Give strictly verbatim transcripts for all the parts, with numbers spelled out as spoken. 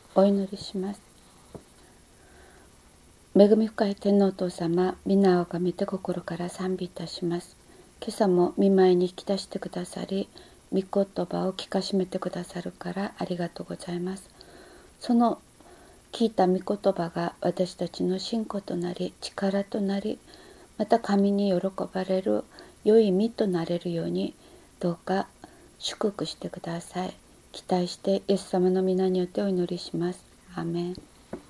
お祈りします。恵み深い天皇お父様、皆をあがめて心から賛美いたします。今朝も御前に引き出してくださり、御言葉を聞かしめてくださるからありがとうございます。その聞いた御言葉が私たちの信仰となり、力となり、また神に喜ばれる良い実となれるように、どうか祝福してください。期待してイエス様の皆によってお祈りします。アーメン。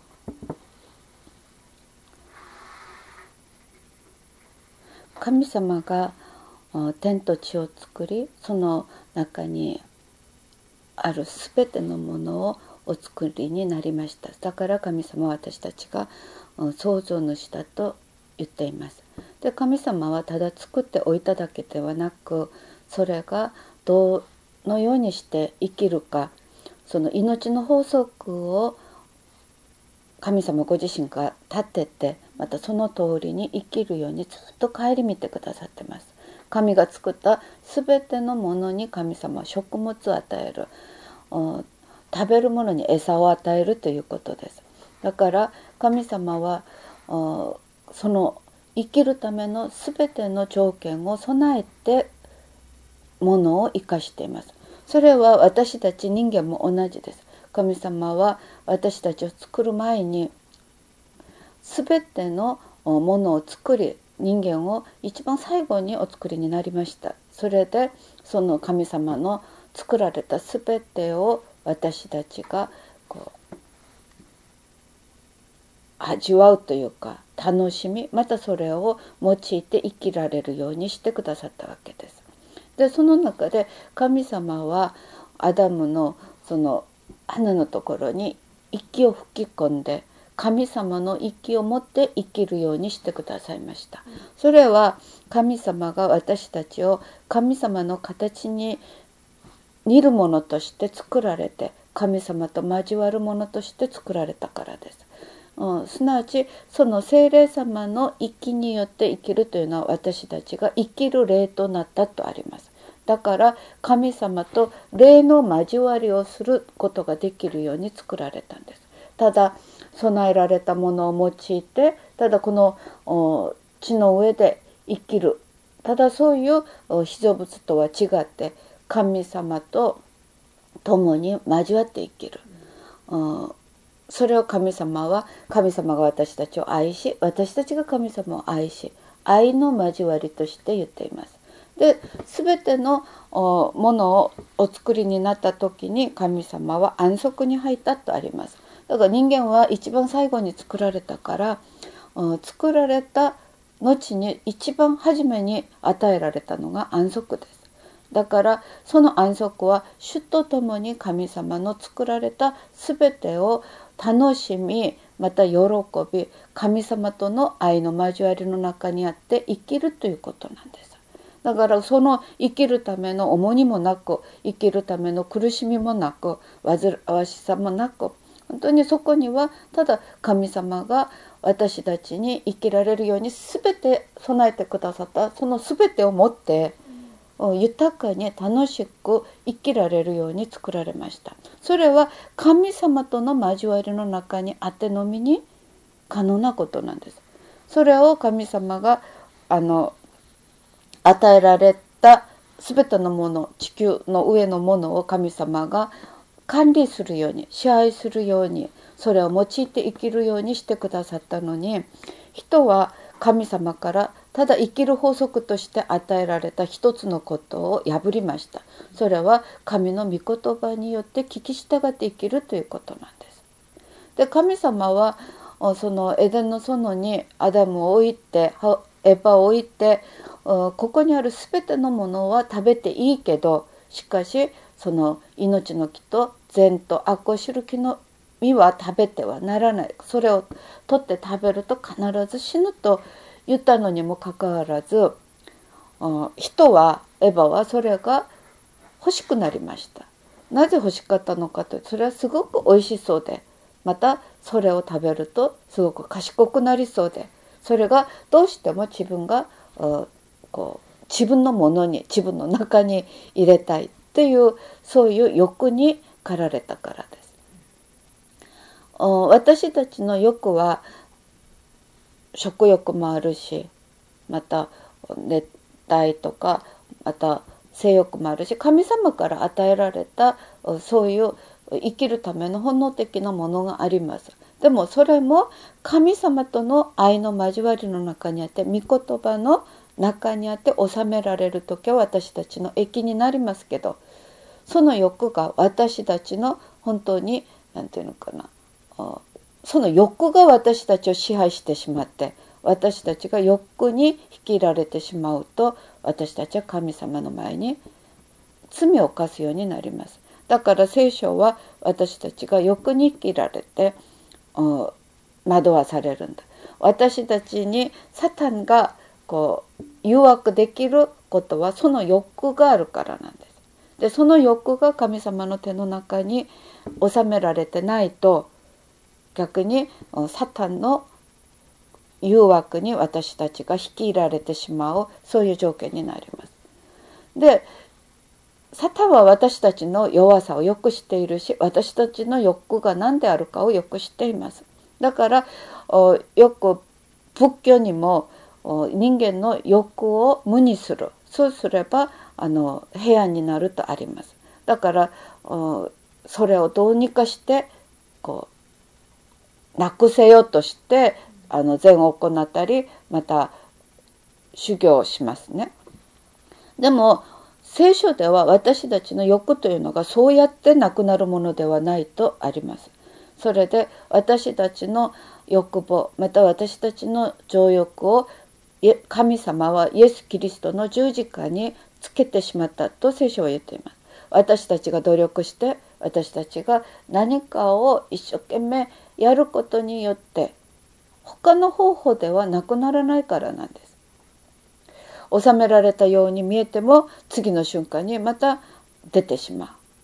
神様が天と地を作り、その中にあるすべてのものをお作りになりました。だから神様は私たちが創造主だと言っています。で、神様はただ作っておいただけではなく、それがどのようにして生きるか、その命の法則を神様ご自身が立てて、またその通りに生きるようにずっと顧みてくださってます。神が作ったすべてのものに神様は食物を与える、食べるものに餌を与えるということです。だから神様はその生きるためのすべての条件を備えてものを生かしています。それは私たち人間も同じです。神様は私たちを作る前にすべてのものを作り、人間を一番最後にお作りになりました。それでその神様の作られたすべてを私たちがこう味わうというか楽しみ、またそれを用いて生きられるようにしてくださったわけです。で、その中で神様はアダムのその花のところに息を吹き込んで、神様の息を持って生きるようにしてくださいました。それは神様が私たちを神様の形に似るものとして作られて、神様と交わるものとして作られたからです。うん、すなわちその聖霊様の息によって生きるというのは、私たちが生きる霊となったとあります。だから神様と霊の交わりをすることができるように作られたんです。ただ備えられたものを用いて、ただこの地の上で生きる、ただそういう被造物とは違って神様と共に交わって生きる、うん、それを神様は、神様が私たちを愛し、私たちが神様を愛し、愛の交わりとして言っています。で、全てのものをお作りになった時に神様は安息に入ったとあります。だから人間は一番最後に作られたから、作られた後に一番初めに与えられたのが安息です。だからその安息は主と共に神様の作られた全てを楽しみ、また喜び、神様との愛の交わりの中にあって生きるということなんです。だからその生きるための重荷もなく、生きるための苦しみもなく、煩わしさもなく、本当にそこにはただ神様が私たちに生きられるように全て備えてくださった、その全てを持って豊かに楽しく生きられるように作られました。それは神様との交わりの中にあってのみに可能なことなんです。それを神様があの与えられた全てのもの、地球の上のものを神様が管理するように、支配するように、それを用いて生きるようにしてくださったのに、人は神様からただ生きる法則として与えられた一つのことを破りました。それは神の御言葉によって聞き従って生きるということなんです。で、神様はそのエデンの園にアダムを置いて、エヴァを置いて、ここにあるすべてのものは食べていいけど、しかしその命の木と善と悪を知る木の実は食べてはならない、それを取って食べると必ず死ぬと言ったのにもかかわらず、人はエヴァはそれが欲しくなりました。なぜ欲しかったのかというと、それはすごくおいしそうで、またそれを食べるとすごく賢くなりそうで、それがどうしても自分がこう自分のものに、自分の中に入れたいっていう、そういう欲に駆られたからです。 私たちの欲は食欲もあるし、また熱帯とかまた性欲もあるし、神様から与えられたそういう生きるための本能的なものがあります。でもそれも神様との愛の交わりの中にあって、御言葉の中にあって収められる時は私たちの益になりますけど、その欲が私たちの本当に何て言うのかな、その欲が私たちを支配してしまって、私たちが欲に引き入られてしまうと、私たちは神様の前に罪を犯すようになります。だから聖書は私たちが欲に引き入られて惑わされるんだ。私たちにサタンがこう誘惑できることはその欲があるからなんです。でその欲が神様の手の中に収められてないと、逆にサタンの誘惑に私たちが引き入られてしまう、そういう条件になります。でサタンは私たちの弱さをよく知っているし、私たちの欲が何であるかをよく知っています。だからよく仏教にも人間の欲を無にする、そうすればあの平安になるとあります。だからそれをどうにかしてこうなくせようとしてあの禅を行ったり、また修行をしますね。でも聖書では私たちの欲というのがそうやってなくなるものではないとあります。それで私たちの欲望、また私たちの情欲を神様はイエス・キリストの十字架につけてしまったと聖書は言っています。私たちが努力して、私たちが何かを一生懸命やることによって他の方法ではなくならないからなんです。収められたように見えても次の瞬間にまた出てしまう。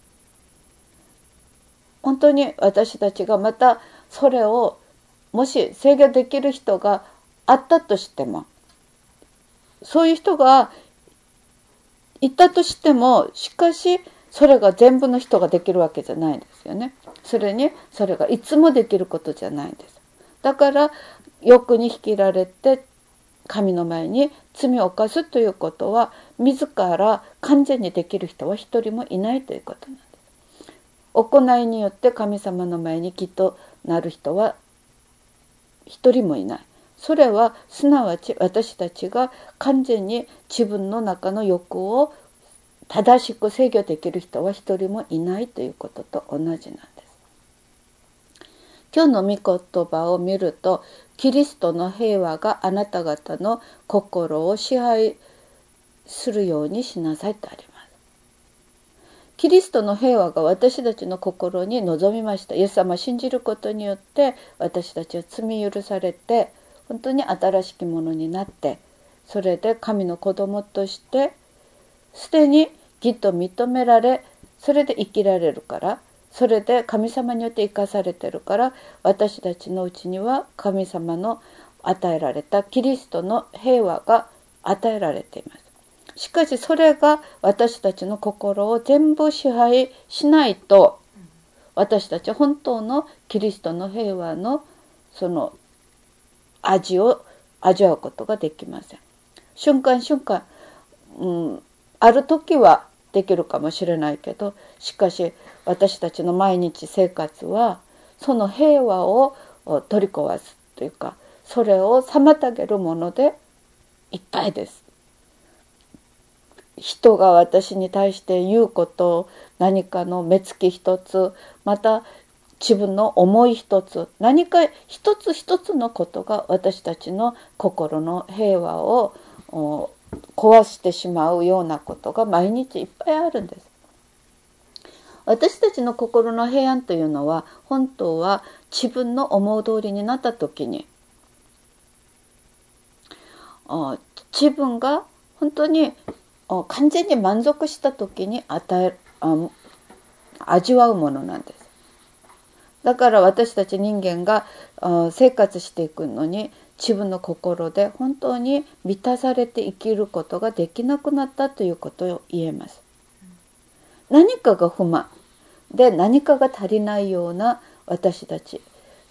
本当に私たちがまたそれをもし制御できる人があったとしても、そういう人がいたとしても、しかしそれが全部の人ができるわけじゃないんですよね。それにそれがいつもできることじゃないんです。だから欲に引きられて神の前に罪を犯すということは、自ら完全にできる人は一人もいないということなんです。行いによって神様の前にきっとなる人は一人もいない。それはすなわち私たちが完全に自分の中の欲を正しく制御できる人は一人もいないということと同じなんです。今日の御言葉を見ると、キリストの平和があなた方の心を支配するようにしなさいとあります。キリストの平和が私たちの心に臨みました。イエス様を信じることによって私たちは罪許されて、本当に新しきものになって、それで神の子供としてすでに義と認められ、それで生きられるから、それで神様によって生かされてるから、私たちのうちには神様の与えられたキリストの平和が与えられています。しかしそれが私たちの心を全部支配しないと、私たちは本当のキリストの平和のその味を味わうことができません。瞬間瞬間、うん、ある時はできるかもしれないけど、しかし私たちの毎日生活はその平和を取り壊すというか、それを妨げるものでいっぱいです。人が私に対して言うこと、何かの目つき一つ、また自分の思い一つ、何か一つ一つのことが私たちの心の平和を壊してしまうようなことが毎日いっぱいあるんです。私たちの心の平安というのは、本当は自分の思う通りになった時に、自分が本当に完全に満足した時に与えあ味わうものなんです。だから私たち人間が生活していくのに、自分の心で本当に満たされて生きることができなくなったということを言えます。何かが不満で、何かが足りないような私たち、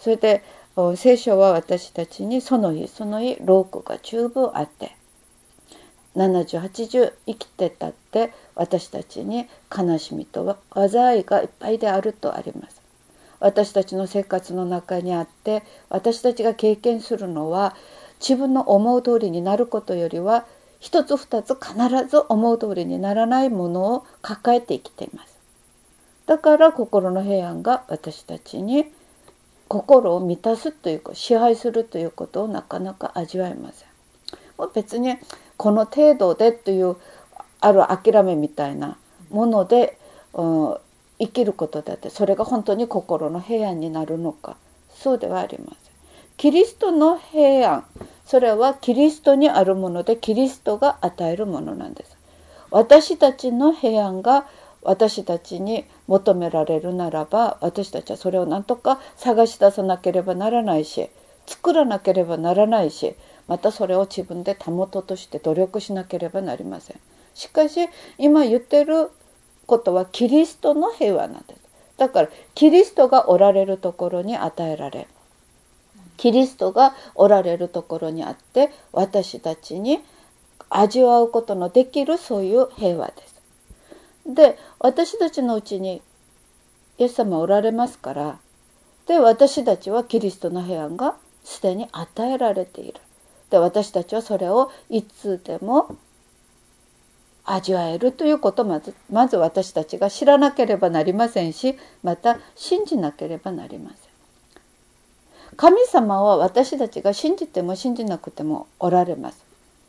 それで聖書は私たちにその日その日労苦が十分あってななじゅうはちじゅう生きてたって私たちに悲しみと災いがいっぱいであるとあります。私たちの生活の中にあって私たちが経験するのは自分の思う通りになることよりは一つ二つ必ず思う通りにならないものを抱えて生きています。だから心の平安が私たちに心を満たすというか支配するということをなかなか味わえません。もう別にこの程度でというある諦めみたいなもので、うん、生きることだってそれが本当に心の平安になるのか、そうではありません。キリストの平安、それはキリストにあるものでキリストが与えるものなんです。私たちの平安が私たちに求められるならば私たちはそれを何とか探し出さなければならないし作らなければならないしまたそれを自分で保とうとして努力しなければなりません。しかし今言ってることはキリストの平和なんです。だからキリストがおられるところに与えられキリストがおられるところにあって私たちに味わうことのできるそういう平和です。で私たちのうちにイエス様おられますからで私たちはキリストの平安がすでに与えられている。で私たちはそれをいつでも味わえるということをまず、まず私たちが知らなければなりませんしまた信じなければなりません。神様は私たちが信じても信じなくてもおられます。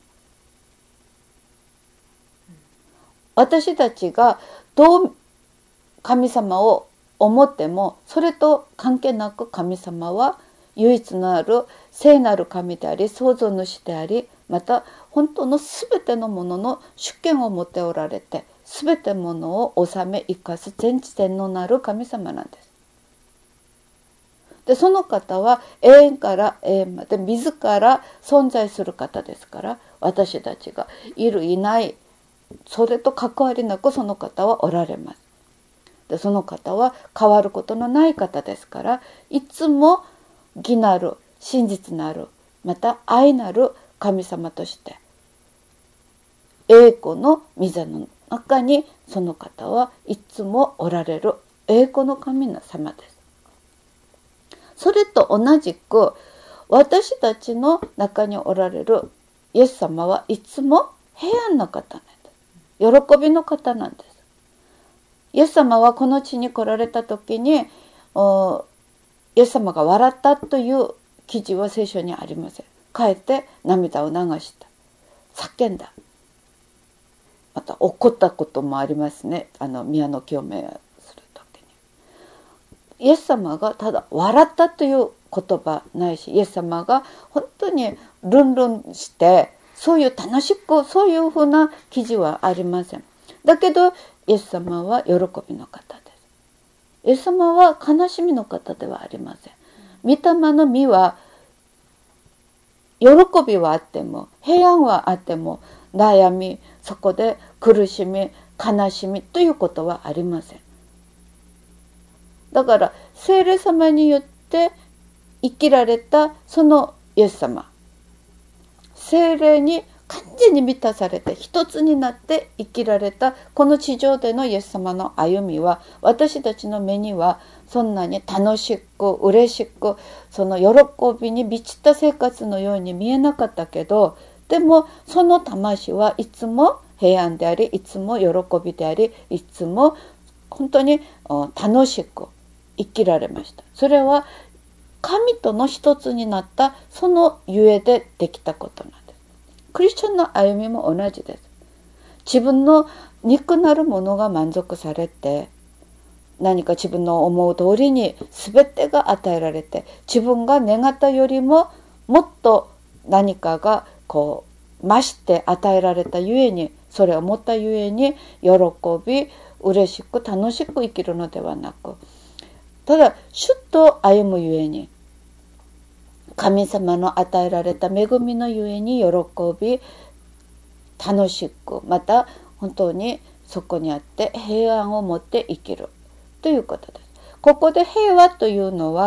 私たちがどう神様を思ってもそれと関係なく神様は唯一のある聖なる神であり創造主でありまた本当のすべてのものの主権を持っておられてすべてものを治め生かす全知全能なる神様なんです。でその方は永遠から永遠まで自ら存在する方ですから私たちがいるいないそれと関わりなくその方はおられます。でその方は変わることのない方ですからいつも義なる真実なるまた愛なる神様として栄光の御座の中にその方はいつもおられる栄光の神様です。それと同じく私たちの中におられるイエス様はいつも平安な方なんです。喜びの方なんです。イエス様はこの地に来られた時にイエス様が笑ったという記事は聖書にありません。かえって涙を流した叫んだまた怒ったこともありますね。あの宮の清めする時にイエス様がただ笑ったという言葉ないしイエス様が本当にルンルンしてそういう楽しくそういうふうな記事はありません。だけどイエス様は喜びの方です。イエス様は悲しみの方ではありません。御霊の実は喜びはあっても平安はあっても悩みそこで苦しみ悲しみということはありません。だから聖霊様によって生きられたそのイエス様聖霊に完全に満たされて一つになって生きられたこの地上でのイエス様の歩みは私たちの目にはそんなに楽しく嬉しくその喜びに満ちた生活のように見えなかったけどでもその魂はいつも平安でありいつも喜びでありいつも本当に楽しく生きられました。それは神との一つになったそのゆえでできたことなんです。クリスチャンの歩みも同じです。自分の肉なるものが満足されて何か自分の思う通りに全てが与えられて自分が願ったよりももっと何かがこう増して与えられたゆえにそれを持ったゆえに喜び嬉しく楽しく生きるのではなくただ主と歩むゆえに神様の与えられた恵みのゆえに喜び楽しくまた本当にそこにあって平安を持って生きるということです。ここで平和というのは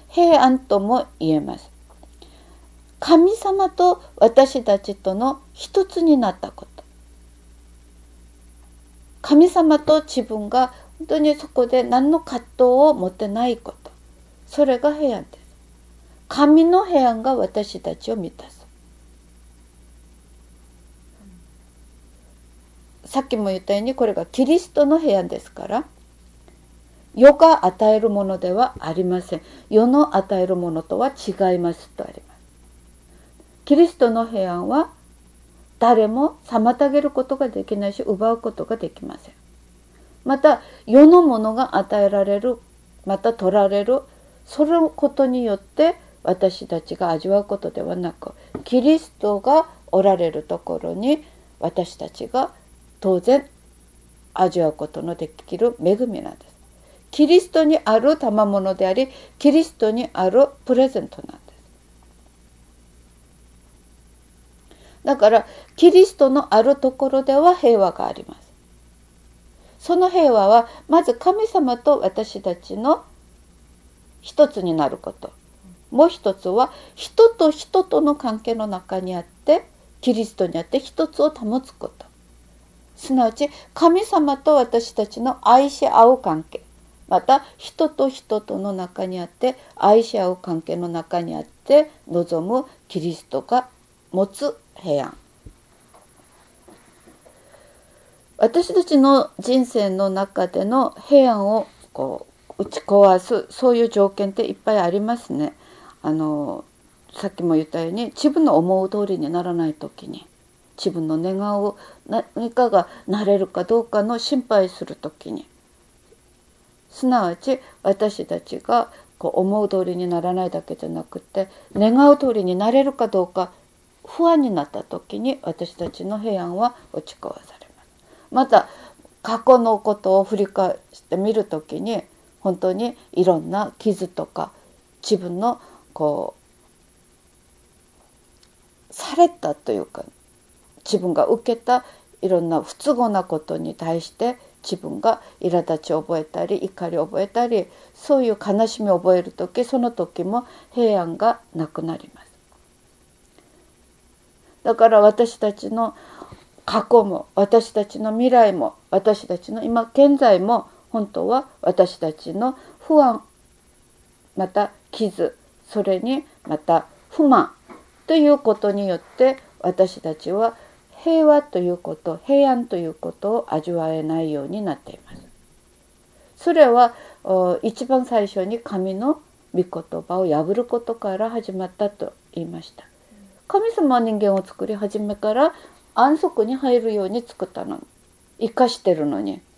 平安とも言えます。神様と私たちとの一つになったこと、神様と自分が本当にそこで何の葛藤を持ってないこと、それが平安です。神の平安が私たちを満たす。さっきも言ったようにこれがキリストの平安ですから、世が与えるものではありません。世の与えるものとは違いますとあります。キリストの平安は誰も妨げることができないし、奪うことができません。また世のものが与えられる、また取られる、そのことによって私たちが味わうことではなく、キリストがおられるところに私たちが当然味わうことのできる恵みなんです。キリストにある賜物であり、キリストにあるプレゼントなんです。だからキリストのあるところでは平和があります。その平和はまず神様と私たちの一つになること、もう一つは人と人との関係の中にあって、キリストにあって一つを保つこと、すなわち神様と私たちの愛し合う関係、また人と人との中にあって愛し合う関係の中にあって望むキリストが持つ平安。私たちの人生の中での平安をこう打ち壊す、そういう条件っていっぱいありますね。あのさっきも言ったように、自分の思う通りにならない時に、自分の願う何かがなれるかどうかの心配する時に、すなわち私たちがこう思う通りにならないだけじゃなくて、願う通りになれるかどうか不安になった時に私たちの平安は打ち壊されます。また過去のことを振り返ってみる時に、本当にいろんな傷とか自分のこうされたというか、自分が受けたいろんな不都合なことに対して自分が苛立ちを覚えたり怒りを覚えたり、そういう悲しみを覚える時、その時も平安がなくなります。だから私たちの過去も私たちの未来も私たちの今現在も、本当は私たちの不安、また傷、それにまた不満ということによって私たちは平和ということ、平安ということを味わえないようになっています。それは一番最初に神の御言葉を破ることから始まったと言いました。神様は人間を作り始めから安息に入るように作ったのに、生かしてるのに、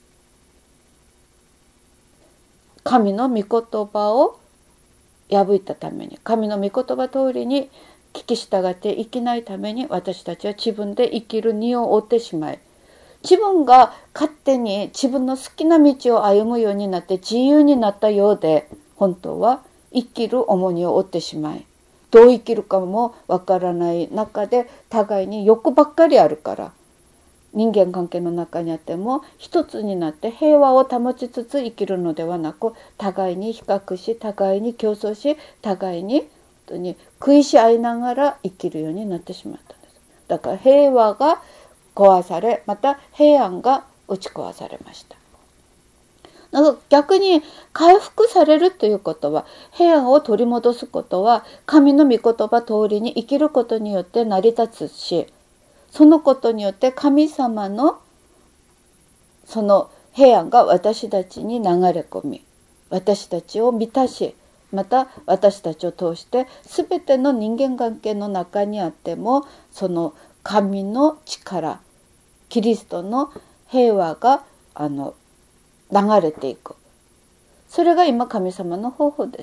神の御言葉を破ったために、神の御言葉通りに聞き従って生きないために、私たちは自分で生きる荷を負ってしまい、自分が勝手に自分の好きな道を歩むようになって自由になったようで、本当は生きる重荷を負ってしまい、どう生きるかもわからない中で互いに欲ばっかりあるから、人間関係の中にあっても一つになって平和を保ちつつ生きるのではなく、互いに比較し、互いに競争し、互いに本当に食いし合いながら生きるようになってしまったんです。だから平和が壊され、また平安が打ち壊されました。逆に回復されるということは、平安を取り戻すことは神の御言葉通りに生きることによって成り立つし、そのことによって神様のその平安が私たちに流れ込み、私たちを満たし、また私たちを通して全ての人間関係の中にあっても、その神の力、キリストの平和があの流れていく。それが今神様の方法です。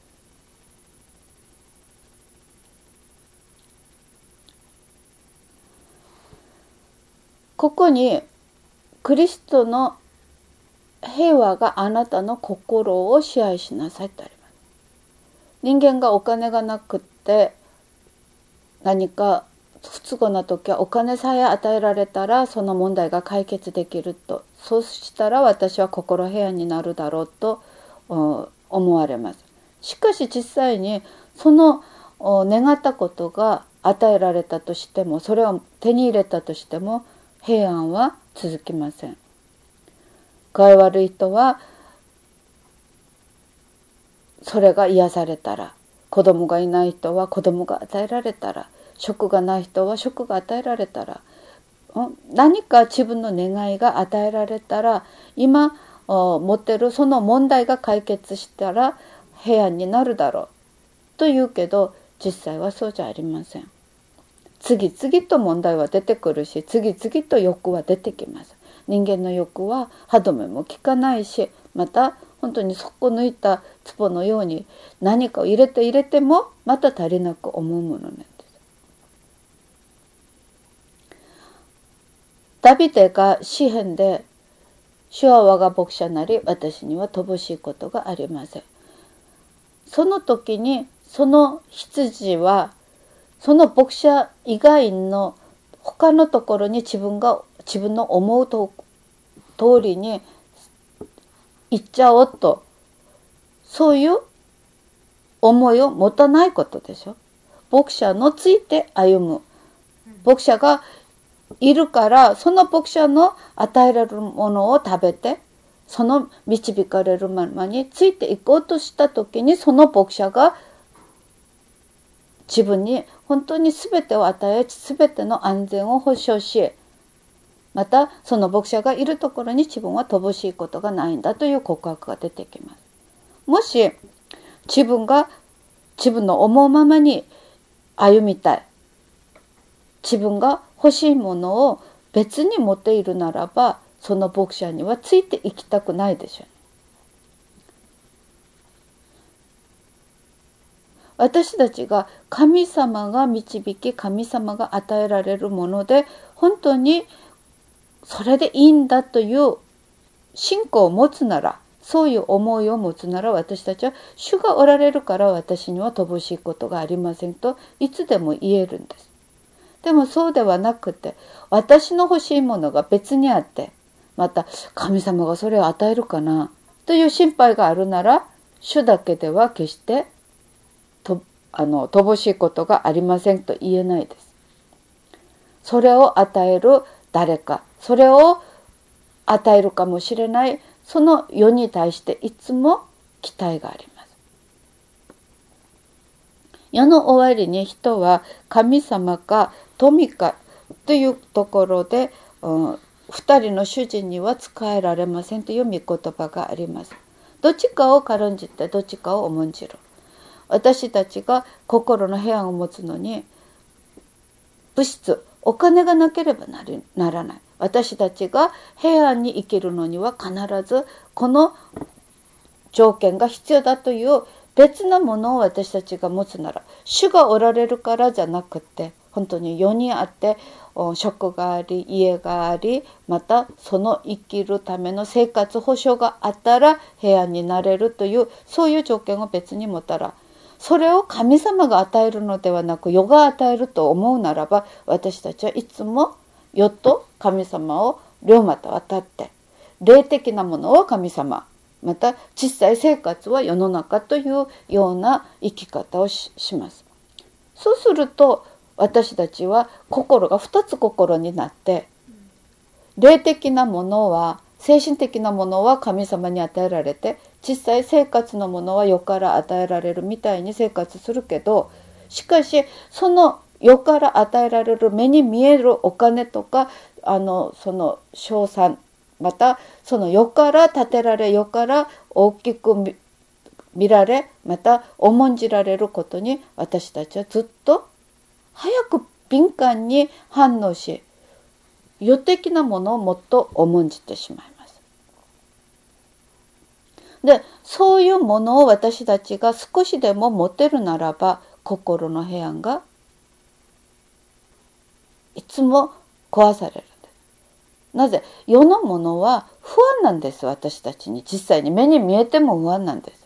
ここにクリストの平和があなたの心を支配しなさいとあります。人間がお金がなくって何か不都合な時はお金さえ与えられたらその問題が解決できると、そうしたら私は心平安になるだろうと思われます。 しかし実際にその願ったことが与えられたとしても、それを手に入れたとしても、平安は続きません。具合悪い人はそれが癒されたら、子供がいない人は子供が与えられたら、職がない人は職が与えられたら、何か自分の願いが与えられたら、今持ってるその問題が解決したら平安になるだろうと言うけど、実際はそうじゃありません。次々と問題は出てくるし、次々と欲は出てきます。人間の欲は歯止めも効かないし、また本当に底抜いた壺のように何かを入れて入れてもまた足りなく思うものなんです。ダビデが詩篇で、主は我が牧者なり、私には乏しいことがありません。その時にその羊はその牧者以外の他のところに自分が自分の思うと通りに行っちゃおうと、そういう思いを持たないことでしょ。牧者のついて歩む。牧者がいるから、その牧者の与えられるものを食べて、その導かれるままについていこうとした時に、その牧者が自分に本当に全てを与え、全ての安全を保障し、またその牧者がいるところに自分は乏しいことがないんだという告白が出てきます。もし自分が自分の思うままに歩みたい、自分が欲しいものを別に持っているならば、その牧者にはついていきたくないでしょう。私たちが神様が導き、神様が与えられるもので、本当にそれでいいんだという信仰を持つなら、そういう思いを持つなら、私たちは主がおられるから私には乏しいことがありませんといつでも言えるんです。でもそうではなくて、私の欲しいものが別にあって、また神様がそれを与えるかなという心配があるなら、主だけでは決してとあの乏しいことがありませんと言えないです。それを与える誰か、それを与えるかもしれないその世に対していつも期待があります。世の終わりに人は神様か富かというところで、うん、二人の主人には仕えられませんという御言葉があります。どっちかを軽んじてどっちかを重んじる。私たちが心の平安を持つのに、物質、お金がなければなり、ならない。私たちが平安に生きるのには必ずこの条件が必要だという別なものを私たちが持つなら、主がおられるからじゃなくて、本当に世にあって職があり、家があり、またその生きるための生活保障があったら平安になれるという、そういう条件を別に持ったら、それを神様が与えるのではなく世が与えると思うならば、私たちはいつも世と神様を両股渡って、霊的なものは神様、また実際生活は世の中というような生き方を し, します。そうすると私たちは心が二つ心になって、霊的なものは、精神的なものは神様に与えられて、実際生活のものは世から与えられるみたいに生活するけど、しかしその世から与えられる目に見えるお金とか、あのその賞賛、またその世から建てられ、世から大きく 見, 見られ、また重んじられることに私たちはずっと早く敏感に反応し、世的なものをもっと重んじてしまいます。で、そういうものを私たちが少しでも持てるならば、心の平安がいつも壊される。なぜ？世のものは不安なんです。私たちに実際に目に見えても不安なんです。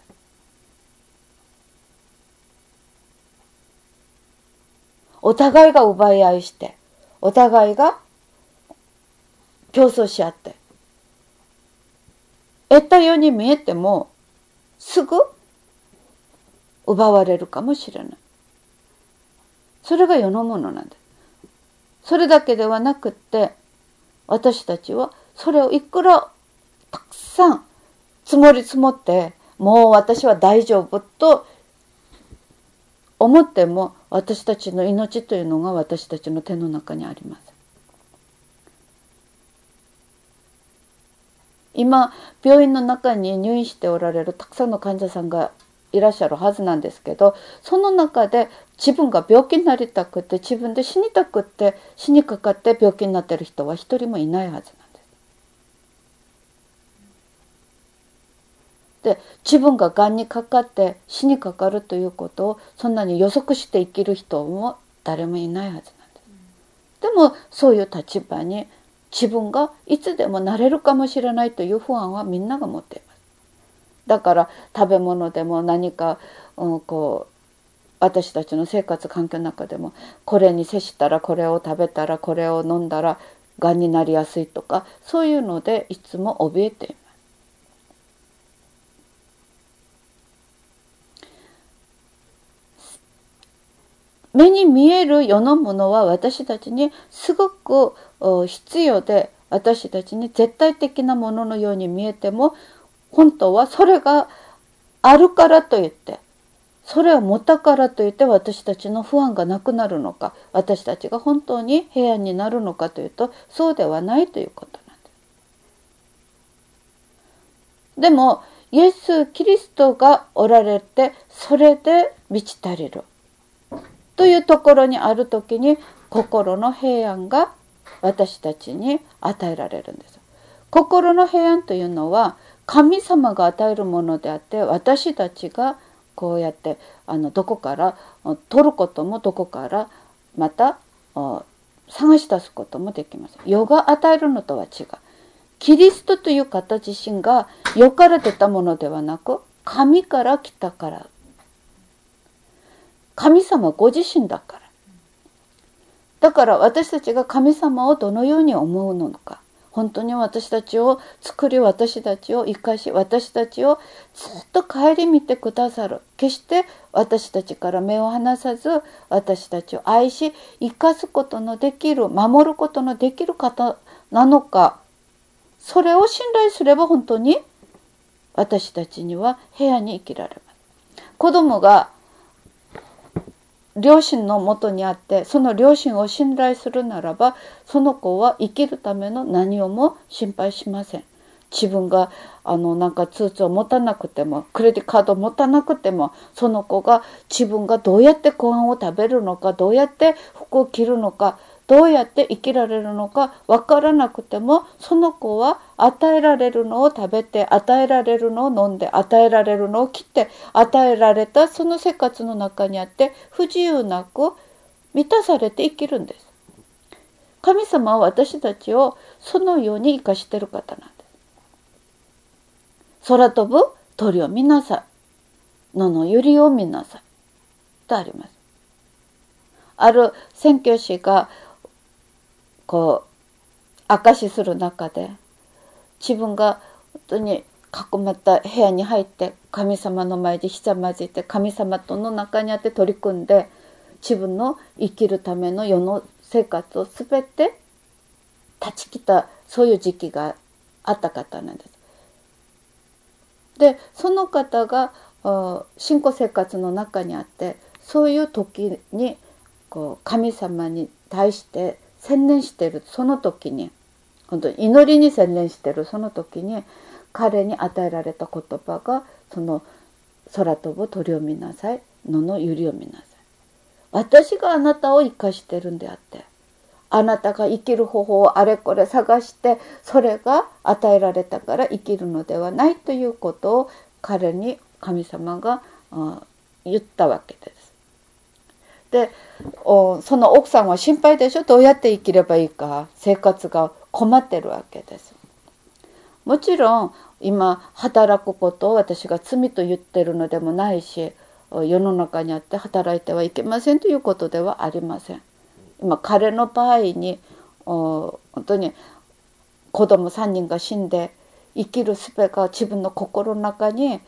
お互いが奪い合いして、お互いが競争し合って、得たように見えてもすぐ奪われるかもしれない。それが世のものなんです。それだけではなくって、私たちはそれをいくらたくさん積もり積もって、もう私は大丈夫と思っても、私たちの命というのが私たちの手の中にあります。今、病院の中に入院しておられるたくさんの患者さんがいらっしゃるはずなんですけど、その中で自分が病気になりたくて、自分で死にたくて、死にかかって病気になっている人は一人もいないはずなんです。で、自分ががんにかかって死にかかるということをそんなに予測して生きる人も誰もいないはずなんです。でもそういう立場に自分がいつでもなれるかもしれないという不安はみんなが持っています。だから食べ物でも何か、うん、こう私たちの生活環境の中でも、これに接したら、これを食べたら、これを飲んだらがんになりやすいとか、そういうのでいつも怯えています。目に見える世のものは私たちにすごく必要で、私たちに絶対的なもののように見えても、本当はそれがあるからといって、それを持ったからといって私たちの不安がなくなるのか、私たちが本当に平安になるのかというと、そうではないということなんです。でもイエス・キリストがおられて、それで満ち足りるというところにあるときに、心の平安が私たちに与えられるんです。心の平安というのは神様が与えるものであって、私たちがこうやってあのどこから取ることも、どこからまた探し出すこともできます。世が与えるのとは違う。キリストという方自身が世から出たものではなく、神から来たから。神様ご自身だから。だから私たちが神様をどのように思うのか、本当に私たちを作り、私たちを生かし、私たちをずっと顧みてくださる。決して私たちから目を離さず、私たちを愛し、生かすことのできる、守ることのできる方なのか、それを信頼すれば本当に私たちには平安に生きられます。子供が両親のもとにあって、その両親を信頼するならば、その子は生きるための何をも心配しません。自分があのなんか通帳を持たなくても、クレジットカードを持たなくても、その子が自分がどうやってご飯を食べるのか、どうやって服を着るのか、どうやって生きられるのか分からなくても、その子は与えられるのを食べて、与えられるのを飲んで、与えられるのを着て、与えられたその生活の中にあって不自由なく満たされて生きるんです。神様は私たちをそのように生かしている方なんです。空飛ぶ鳥を見なさい、野の百合を見なさいとあります。ある宣教師がこう証しする中で、自分が本当に囲まった部屋に入って神様の前でひざまずいて、神様との中にあって取り組んで、自分の生きるための世の生活をすべて断ち切った、そういう時期があった方なんです。でその方が信仰生活の中にあって、そういう時にこう神様に対して専念している、その時に、本当に祈りに専念しているその時に、彼に与えられた言葉が、その空飛ぶ鳥を見なさい、野の百合を見なさい。私があなたを生かしてるんであって、あなたが生きる方法をあれこれ探して、それが与えられたから生きるのではないということを彼に神様が言ったわけです。で、その奥さんは心配でしょ。どうやって生きればいいか、生活が困ってるわけです。もちろん今働くことを私が罪と言ってるのでもないし、世の中にあって働いてはいけませんということではありません。今彼の場合に本当に子供さんにんが死んで、生きる術が自分の心の中に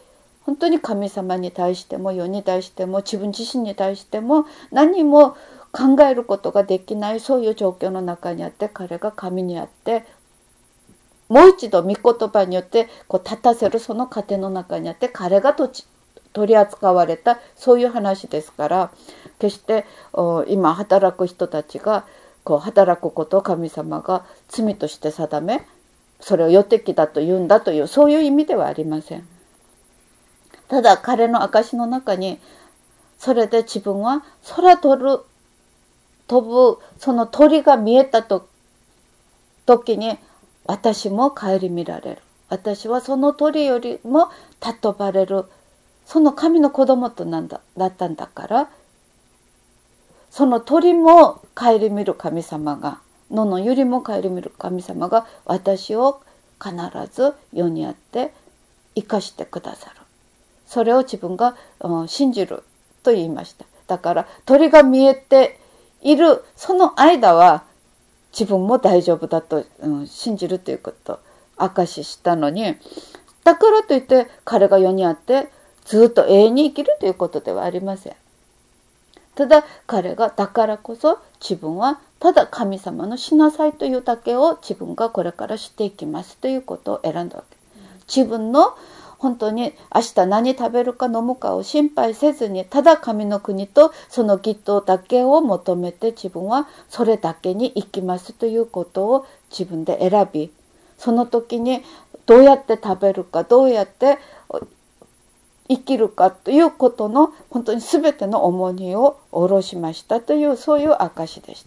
本当に神様に対しても世に対しても自分自身に対しても何も考えることができない、そういう状況の中にあって、彼が神にあってもう一度御言葉によってこう立たせるその過程の中にあって、彼がとち取り扱われたそういう話ですから、決して今働く人たちがこう働くことを神様が罪として定め、それを予敵だと言うんだという、そういう意味ではありません。ただ彼の証の中に、それで自分は空飛る飛ぶその鳥が見えたと時に、私も顧みられる、私はその鳥よりも尊ばれる、その神の子供となんだだったんだから、その鳥も顧みる神様が、野の百合も顧みる神様が私を必ず世にあって生かしてくださる、それを自分が、うん、信じると言いました。だから鳥が見えているその間は自分も大丈夫だと、うん、信じるということを証ししたのに、だからといって彼が世にあってずっと永遠に生きるということではありません。ただ彼がだからこそ自分はただ神様のしなさいというだけを自分がこれからしていきますということを選んだわけ。自分の本当に明日何食べるか飲むかを心配せずに、ただ神の国とその義とだけを求めて、自分はそれだけに生きますということを自分で選び、その時にどうやって食べるか、どうやって生きるかということの本当に全ての重荷を下ろしましたという、そういう証でした。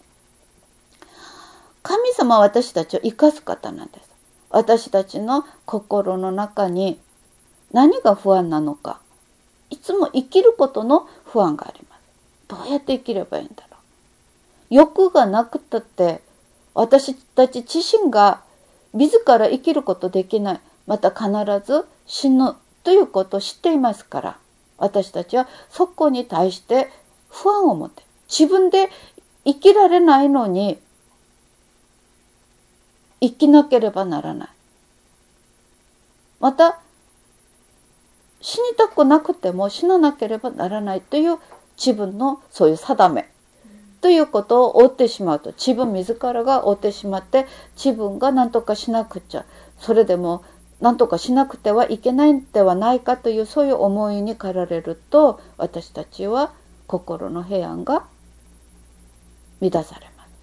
神様は私たちを生かす方なんです。私たちの心の中に何が不安なのか、いつも生きることの不安があります。どうやって生きればいいんだろう。欲がなくたって私たち自身が自ら生きることできない、また必ず死ぬということを知っていますから、私たちはそこに対して不安を持って、自分で生きられないのに生きなければならない、また死にたくなくても死ななければならないという自分のそういう定めということを負ってしまうと、自分自らが負ってしまって、自分が何とかしなくちゃ、それでも何とかしなくてはいけないんではないかという、そういう思いに駆られると、私たちは心の平安が乱されます。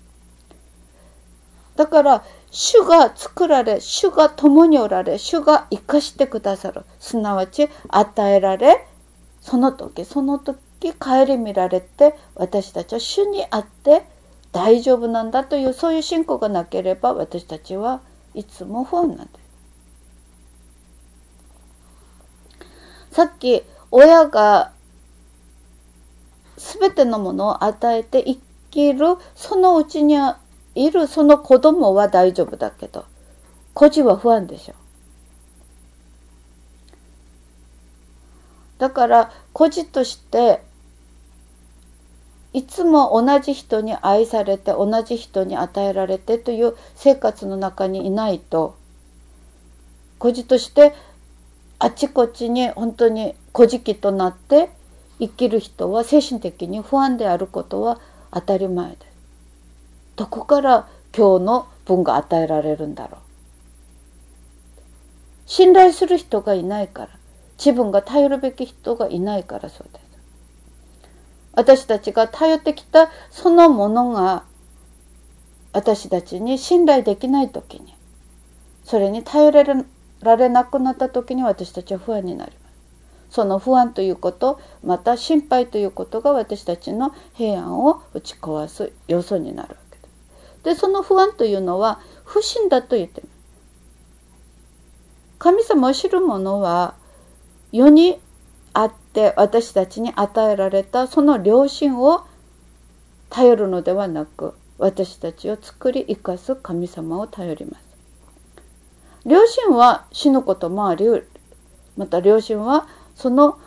だから主が作られ、主が共におられ、主が生かしてくださる、すなわち与えられ、その時その時顧みられて、私たちは主にあって大丈夫なんだという、そういう信仰がなければ私たちはいつも不安なんです。さっき親がすべてのものを与えて生きるそのうちにいるその子供は大丈夫だけど、孤児は不安でしょ。だから孤児としていつも同じ人に愛されて、同じ人に与えられてという生活の中にいないと、孤児としてあちこちに本当に孤児期となって生きる人は精神的に不安であることは当たり前です。どこから今日の分が与えられるんだろう。信頼する人がいないから、自分が頼るべき人がいないからそうです。私たちが頼ってきたそのものが私たちに信頼できないときに、それに頼られなくなったときに私たちは不安になります。その不安ということ、また心配ということが私たちの平安を打ち壊す要素になるわけです。で、その不安というのは不信だと言っています。神様を知る者は世にあって私たちに与えられたその良心を頼るのではなく、私たちを作り生かす神様を頼ります。良心は死ぬこともあり得る。また良心はその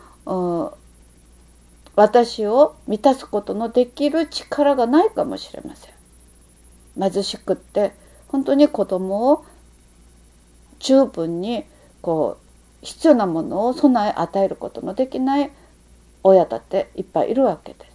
私を満たすことのできる力がないかもしれません。貧しくって本当に子供を十分にこ必要なものを備え与えることのできない親だっていっぱいいるわけです。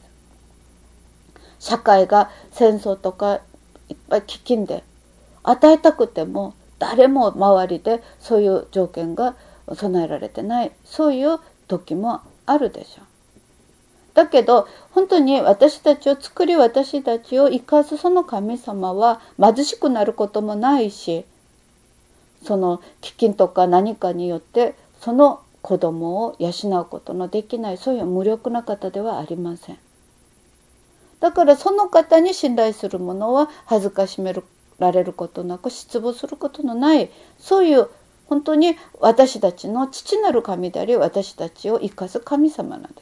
社会が戦争とかいっぱい飢饉で与えたくても誰も周りでそういう条件が備えられてない、そういう時もあるでしょう。だけど本当に私たちを作り私たちを生かすその神様は貧しくなることもないし、その飢饉とか何かによってその子供を養うことのできない、そういう無力な方ではありません。だからその方に信頼する者は恥ずかしめられることなく失望することのない、そういう本当に私たちの父なる神であり私たちを生かす神様なんです。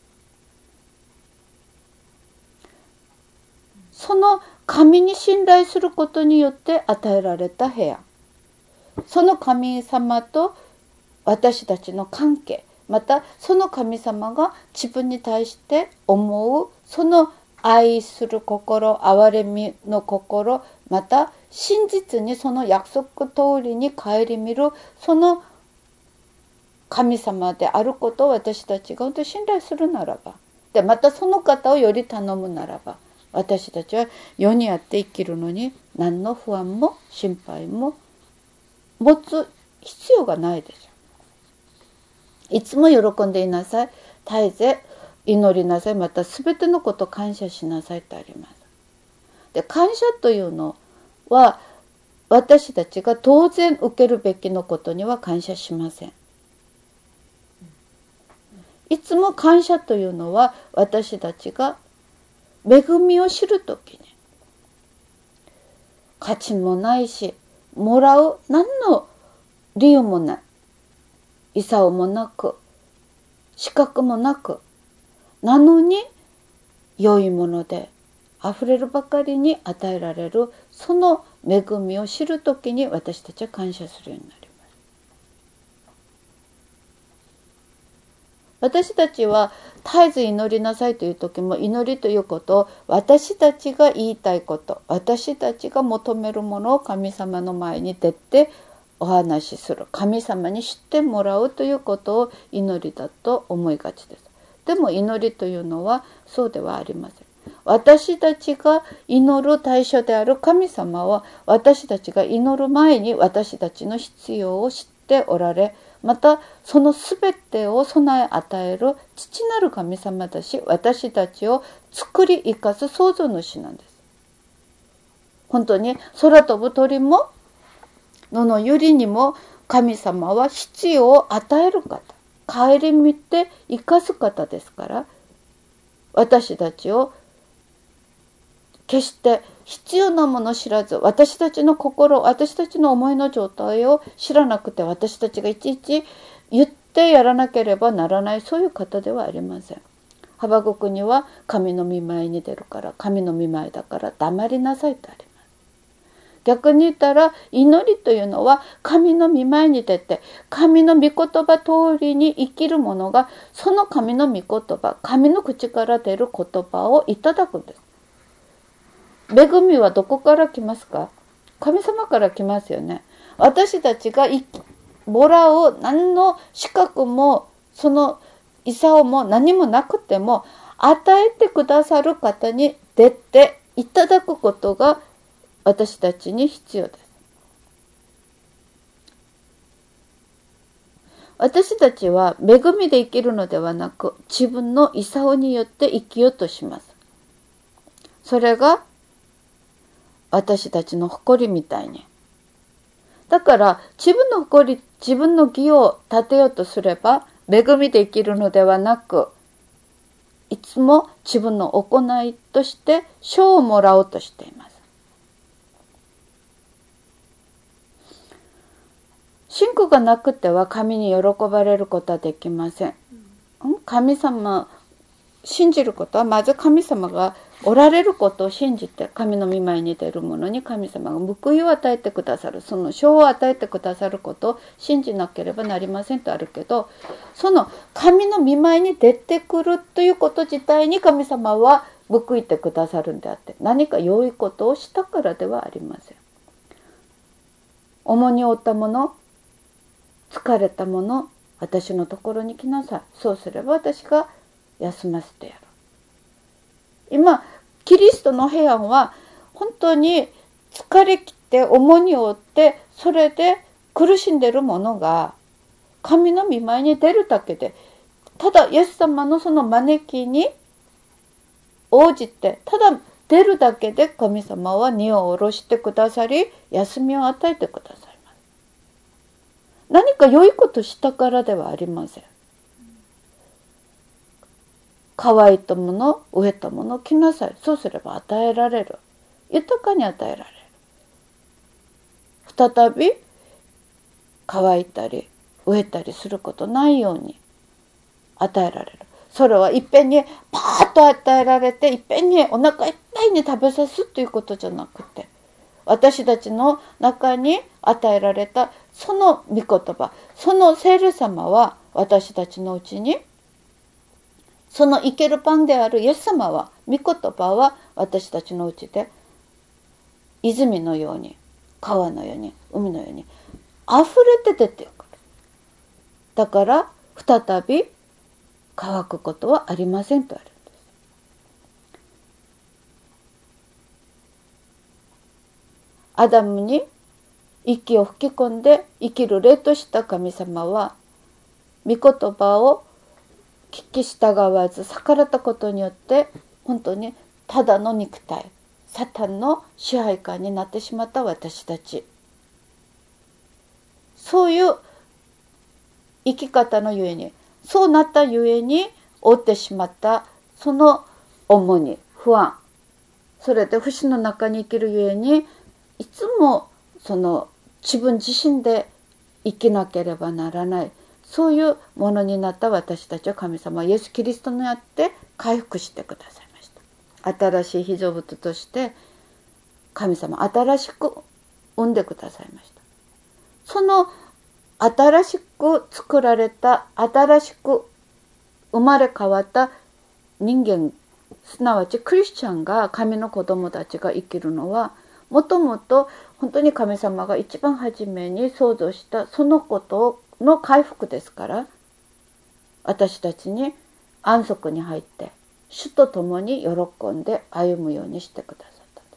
その神に信頼することによって与えられた部屋、その神様と私たちの関係、またその神様が自分に対して思うその愛する心、憐れみの心、また真実にその約束通りに顧みるその神様であることを私たちが本当に信頼するならば、でまたその方をより頼むならば、私たちは世にあって生きるのに何の不安も心配も持つ必要がないでしょ。いつも喜んでいなさい、絶えず祈りなさい、また全てのこと感謝しなさいとあります。で感謝というのは私たちが当然受けるべきのことには感謝しません。いつも感謝というのは私たちが恵みを知るときに、価値もないしもらう何の理由もない、功もなく資格もなく、なのに良いものであふれるばかりに与えられるその恵みを知るときに私たちは感謝するようになります。私たちは絶えず祈りなさいという時も、祈りということを私たちが言いたいこと、私たちが求めるものを神様の前に出てお話しする、神様に知ってもらうということを祈りだと思いがちです。でも祈りというのはそうではありません。私たちが祈る対象である神様は私たちが祈る前に私たちの必要を知っておられ、またそのすべてを備え与える父なる神様だし、私たちを作り生かす創造主なんです。本当に空飛ぶ鳥も野の百合にも神様は必要を与える方、顧みて生かす方ですから、私たちを決して必要なものを知らず、私たちの心、私たちの思いの状態を知らなくて、私たちがいちいち言ってやらなければならない、そういう方ではありません。ハバグクには神の御前に出るから、神の御前だから黙りなさいとあります。逆に言ったら祈りというのは神の御前に出て神の御言葉通りに生きる者が、その神の御言葉、神の口から出る言葉をいただくんです。恵みはどこから来ますか？神様から来ますよね。私たちがもらう何の資格もその功も何もなくても、与えてくださる方に出ていただくことが私たちに必要です。私たちは恵みで生きるのではなく、自分の功によって生きようとします。それが私たちの誇りみたいに。だから自分の誇り、自分の義を立てようとすれば、恵みで生きるのではなく、いつも自分の行いとして賞をもらおうとしています。信仰がなくては神に喜ばれることはできません。神様、信じることはまず神様がおられることを信じて、神の御前に出る者に神様が報いを与えてくださる、その賞を与えてくださることを信じなければなりませんとあるけど、その神の御前に出てくるということ自体に神様は報いてくださるんであって、何か良いことをしたからではありません。重荷を負ったもの、 疲れたもの、私のところに来なさい。そうすれば私が休ませてやる。今キリストの平安は本当に疲れきって重荷を負って、それで苦しんでいるものが神の御前に出るだけで、ただイエス様のその招きに応じてただ出るだけで、神様は荷を下ろしてくださり、休みを与えてくださいます。何か良いことしたからではありません。乾いたもの、飢えたもの来なさい。そうすれば与えられる。豊かに与えられる。再び乾いたり飢えたりすることないように与えられる。それはいっぺんにパーッと与えられて、いっぺんにお腹いっぱいに食べさすということじゃなくて、私たちの中に与えられたその御言葉、その聖霊様は私たちのうちに、その生けるパンであるイエス様は、御言葉は私たちのうちで泉のように、川のように、海のように溢れて出てくる。だから再び乾くことはありませんとあるんです。アダムに息を吹き込んで生きる霊とした神様は、御言葉を聞き従わず逆らったことによって、本当にただの肉体、サタンの支配下になってしまった私たち、そういう生き方のゆえに、そうなったゆえに負ってしまったその重荷、不安、それで不死の中に生きるゆえに、いつもその自分自身で生きなければならない、そういうものになった私たちは、神様イエス・キリストにあって回復してくださいました。新しい被造物として神様新しく生んでくださいました。その新しく作られた、新しく生まれ変わった人間、すなわちクリスチャンが、神の子供たちが生きるのは、もともと本当に神様が一番初めに創造したそのことの回復ですから、私たちに安息に入って主と共に喜んで歩むようにしてくださったんです。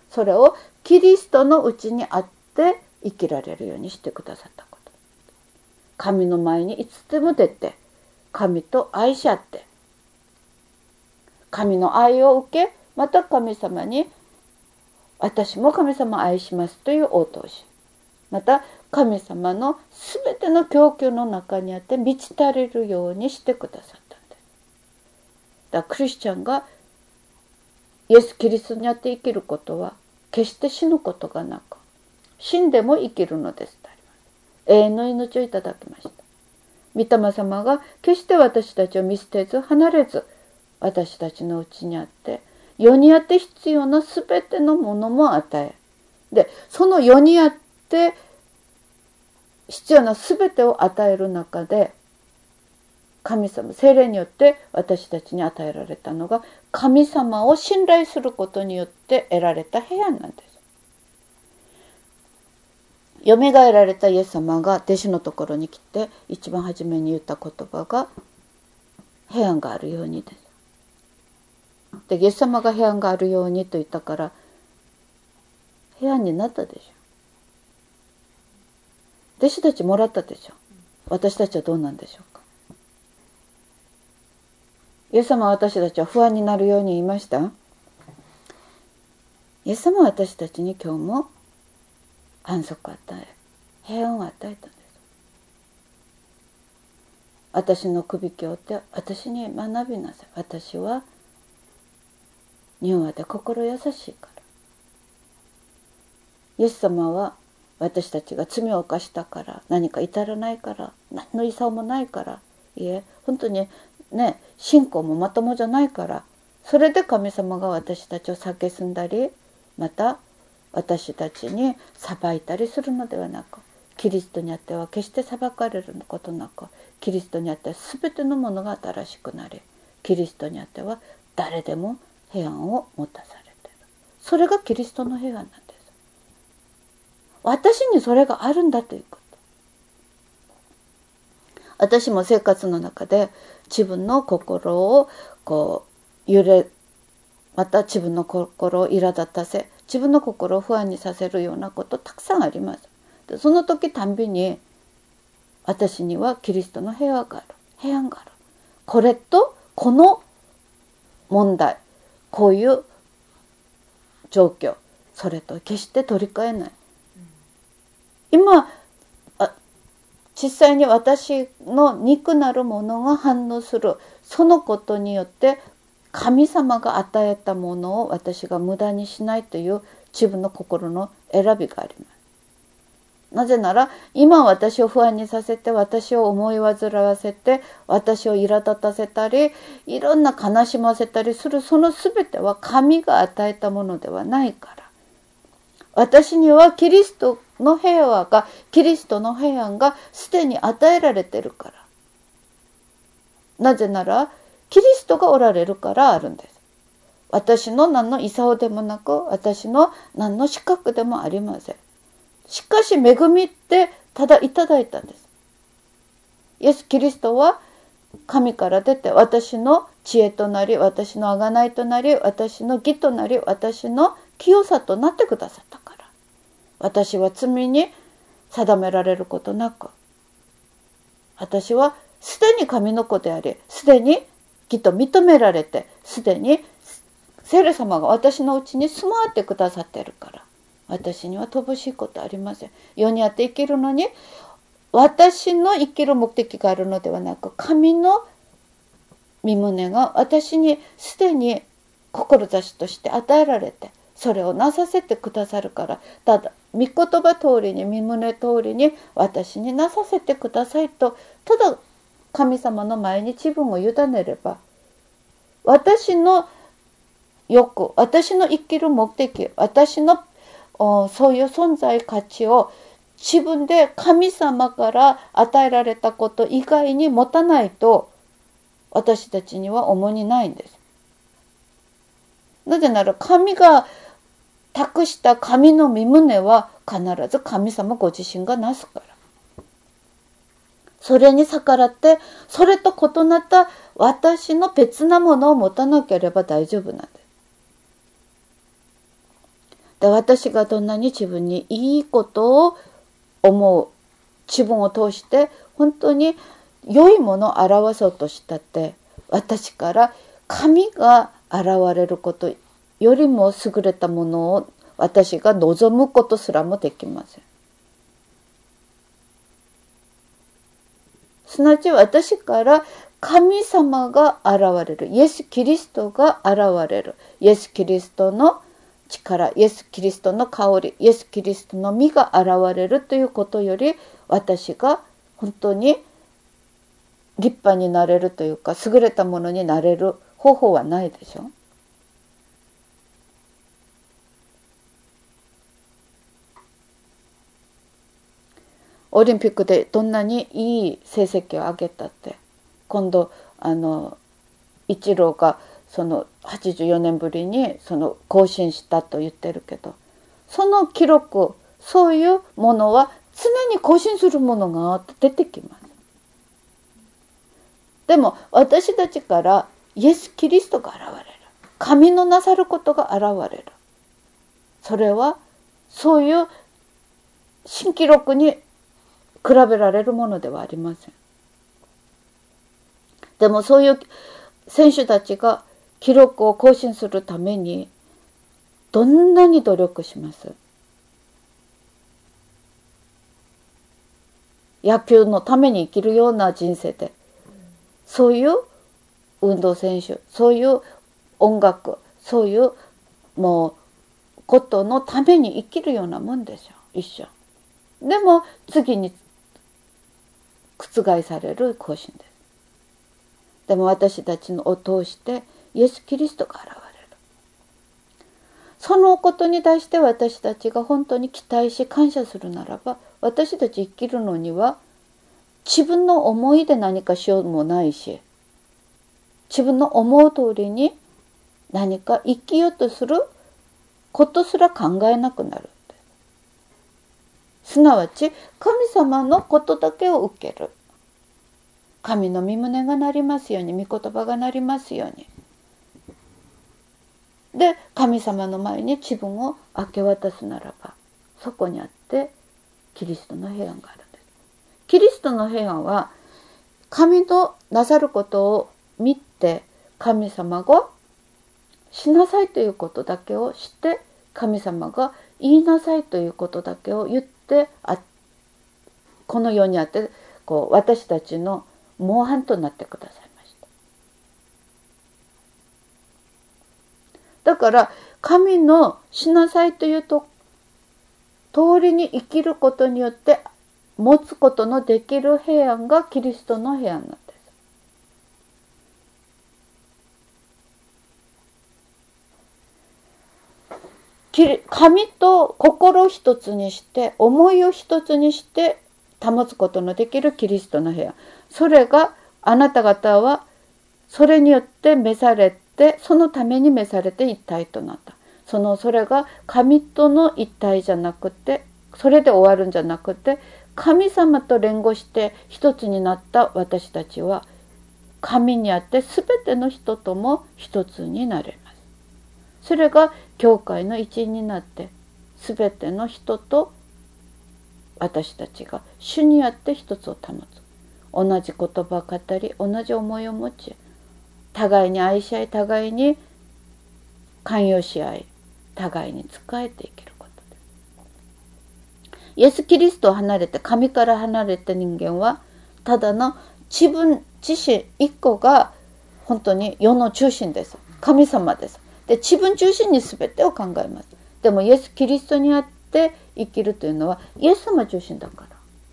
それをキリストのうちにあって生きられるようにしてくださったこと。神の前にいつでも出て、神と愛し合って、神の愛を受け、また神様に私も神様を愛しますという応答し、また神様のすべての供給の中にあって満ち足りるようにしてくださったんです。だからクリスチャンがイエス・キリストにあって生きることは、決して死ぬことがなく、死んでも生きるのですとあります。永遠の命をいただきました。御霊様が決して私たちを見捨てず離れず、私たちのうちにあって世にあって必要なすべてのものも与え、でその世にあって必要なすべてを与える中で、神様聖霊によって私たちに与えられたのが、神様を信頼することによって得られた平安なんです。よみがえられたイエス様が弟子のところに来て一番初めに言った言葉が、平安があるようにです。でイエス様が平安があるようにと言ったから平安になったでしょ。弟子たちもらったでしょ。私たちはどうなんでしょうか。イエス様は私たちは不安になるように言いました。イエス様は私たちに今日も安息を与え、平安を与えたんです。私の首輝って私に学びなさい。私は柔和で心優しいから。イエス様は私たちが罪を犯したから、何か至らないから、何の遺もないから、いえ本当にね、信仰もまともじゃないから、それで神様が私たちを蔑んだり、また私たちに裁いたりするのではなく、キリストにあっては決して裁かれることなく、キリストにあっては全てのものが新しくなり、キリストにあっては誰でも平安を持たされている。それがキリストの平安なんです。私にそれがあるんだということ。 私も生活の中で自分の心をこう揺れ、また自分の心を苛立たせ、自分の心を不安にさせるようなことたくさんあります。でその時たんびに私にはキリストの平和がある、平安がある、これとこの問題、こういう状況、それと決して取り替えない。今あ実際に私の肉なるものが反応する、そのことによって神様が与えたものを私が無駄にしないという自分の心の選びがあります。なぜなら今私を不安にさせて、私を思い煩わせて、私を苛立たせたり、いろんな悲しませたりする、その全ては神が与えたものではないから。私にはキリストの平和が、キリストの平安がすでに与えられてるから。なぜならキリストがおられるからあるんです。私の何の功でもなく、私の何の資格でもありません。しかし恵みってただいただいたんです。イエス・キリストは神から出て、私の知恵となり、私の贖いとなり、私の義となり、私の清さとなってくださったから、私は罪に定められることなく、私はすでに神の子であり、すでに義と認められて、すでに聖霊様が私のうちに住まわってくださっているから、私には乏しいことありません。世にあって生きるのに私の生きる目的があるのではなく、神の御胸が私にすでに志として与えられて、それをなさせてくださるから、ただ御言葉通りに、御胸通りに私になさせてくださいと、ただ神様の前に自分を委ねれば、私の欲、私の生きる目的、私のそういう存在価値を自分で神様から与えられたこと以外に持たないと、私たちには重荷ないんです。なぜなら神が託した神の御胸は必ず神様ご自身がなすから。それに逆らって、それと異なった私の別なものを持たなければ大丈夫なんです。で、私がどんなに自分にいいことを思う、自分を通して本当に良いものを表そうとしたって、私から神が現れることよりも優れたものを私が望むことすらもできません。すなわち私から神様が現れる、イエス・キリストが現れる、イエス・キリストの力、イエス・キリストの香り、イエス・キリストの実が現れるということより、私が本当に立派になれるというか、優れたものになれる方法はないでしょ。オリンピックでどんなにいい成績を上げたって、今度あのイチローがそのはちじゅうよねんぶりにその更新したと言ってるけど、その記録、そういうものは常に更新するものが出てきます。でも私たちからイエス・キリストが現れる、神のなさることが現れる、それはそういう新記録に比べられるものではありません。でもそういう選手たちが記録を更新するためにどんなに努力します。野球のために生きるような人生で、そういう運動選手、そういう音楽、そういうもうことのために生きるようなもんですよ、一緒。でも次に覆される更新です。でも私たちのを通してイエス・キリストが現れる。そのことに対して私たちが本当に期待し感謝するならば、私たち生きるのには自分の思いで何かしようもないし、自分の思う通りに何か生きようとすることすら考えなくなる。すなわち神様のことだけを受ける。 神の御胸がなりますように、御言葉がなりますように。で、神様の前に自分を明け渡すならば、そこにあってキリストの平安があるんです。キリストの平安は、神のなさることを見て、神様がしなさいということだけをして、神様が言いなさいということだけを言って、あこの世にあってこう私たちの模範となってくださいました。だから神のしなさいというと通りに生きることによって持つことのできる平安がキリストの平安なんです。神と心一つにして、思いを一つにして保つことのできるキリストの平安。それがあなた方はそれによって召されて、そのために召されて一体となった。そのそれが神との一体じゃなくて、それで終わるんじゃなくて、神様と連合して一つになった私たちは、神にあってすべての人とも一つになれます。それが教会の一員になって、すべての人と私たちが主にあって一つを保つ。同じ言葉を語り、同じ思いを持ち、互いに愛し合い、互いに寛容し合い、互いに仕えていけることです。イエス・キリストを離れて、神から離れた人間は、ただの自分自身一個が本当に世の中心です。神様です。で、自分中心に全てを考えます。でもイエス・キリストにあって生きるというのはイエス様中心だから。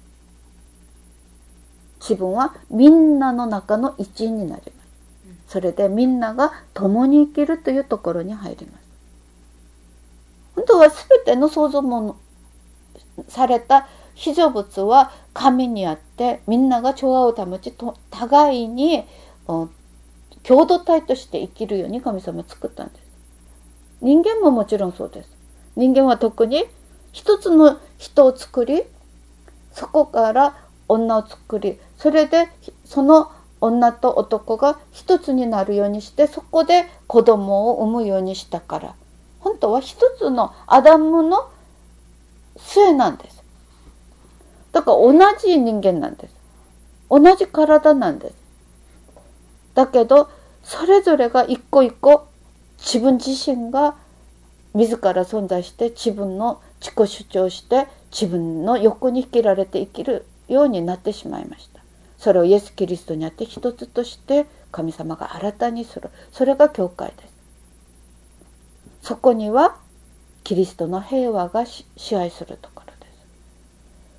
自分はみんなの中の一員になります。それでみんなが共に生きるというところに入ります。本当は全ての創造もされた被造物は神にあってみんなが調和を保ち、互いに共同体として生きるように神様は作ったんです。人間ももちろんそうです。人間は特に一つの人を作り、そこから女を作り、それでその女と男が一つになるようにして、そこで子供を産むようにしたから、本当は一つのアダムの末なんです。だから同じ人間なんです。同じ体なんです。だけどそれぞれが一個一個自分自身が自ら存在して自分の自己主張して自分の欲に引きられて生きるようになってしまいました。それをイエス・キリストにあって一つとして神様が新たにする。それが教会です。そこにはキリストの平和が支配するところです。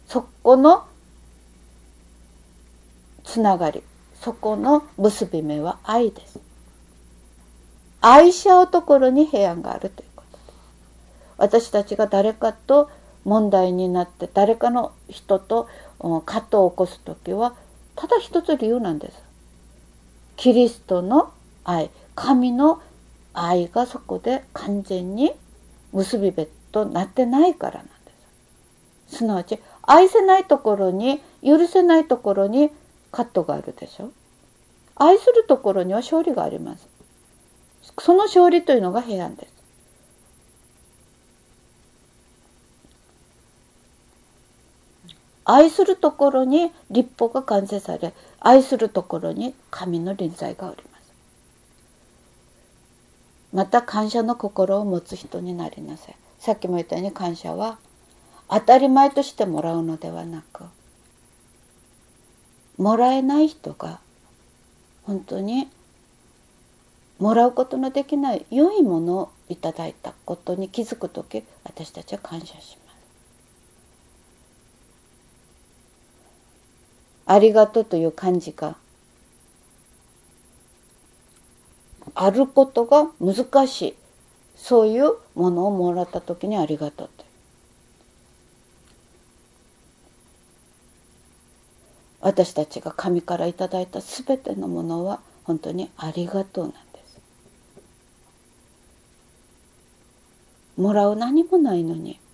そこのつながり、そこの結び目は愛です。愛し合うところに平安があるということです。私たちが誰かと問題になって誰かの人と葛藤を起こすときはただ一つ理由なんです。キリストの愛、神の愛がそこで完全に結び目となってないからなんです。すなわち愛せないところに、許せないところに葛藤があるでしょ。愛するところには勝利があります。その勝利というのが平安です。愛するところに律法が完成され、愛するところに神の臨在がおります。また感謝の心を持つ人になりなさい。さっきも言ったように感謝は当たり前としてもらうのではなく、もらえない人が本当にもらうことのできない良いものをいただいたことに気づくとき、私たちは感謝します。ありがとうという感じがあることが難しい、そういうものをもらったときにありがとうと。私たちが神からいただいたすべてのものは本当にありがとうなんです。もらう何もないのに、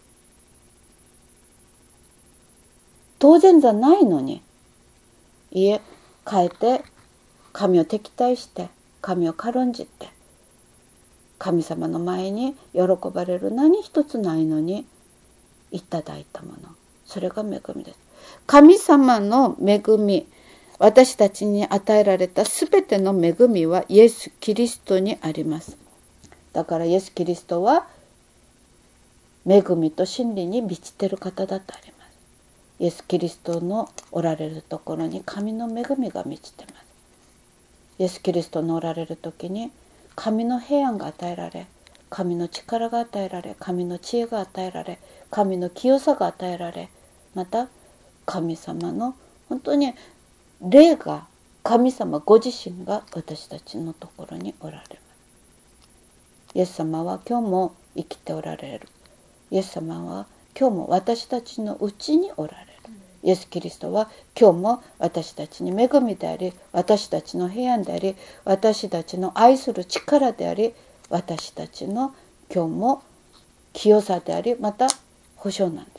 当然じゃないのに、いえ、 変えて、神を敵対して、神を軽んじて、神様の前に喜ばれる何一つないのにいただいたもの、それが恵みです。神様の恵み、私たちに与えられたすべての恵みはイエス・キリストにあります。だからイエス・キリストは恵みと真理に満ちている方だとあります。イエス・キリストのおられるところに神の恵みが満ちています。イエス・キリストのおられる時に神の平安が与えられ、神の力が与えられ、神の知恵が与えられ、神の清さが与えられ、また神様の本当に霊が、神様ご自身が私たちのところにおられます。イエス様は今日も生きておられる。イエス様は今日も私たちのうちにおられる。イエス・キリストは今日も私たちに恵みであり、私たちの平安であり、私たちの愛する力であり、私たちの今日も清さであり、また保証なんです。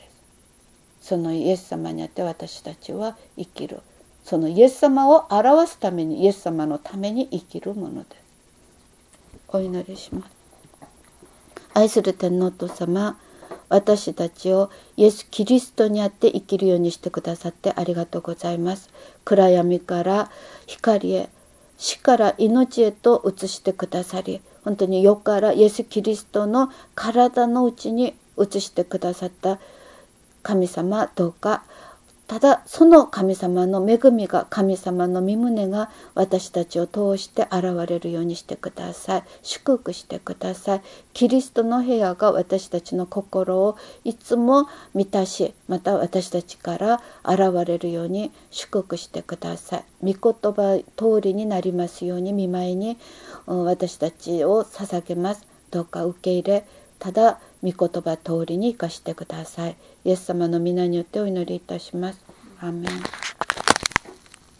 そのイエス様にあって私たちは生きる。そのイエス様を表すために、イエス様のために生きるものです。お祈りします。愛する天皇と様、私たちをイエス・キリストにあって生きるようにしてくださってありがとうございます。暗闇から光へ、死から命へと移してくださり、本当に世からイエス・キリストの体のうちに移してくださった神様、どうかただその神様の恵みが、神様の御胸が私たちを通して現れるようにしてください。祝福してください。キリストの部屋が私たちの心をいつも満たし、また私たちから現れるように祝福してください。御言葉通りになりますように御前に私たちを捧げます。どうか受け入れ、ただ御言葉通りに生かしてください。イエス様の皆によってお祈りいたします。アーメン。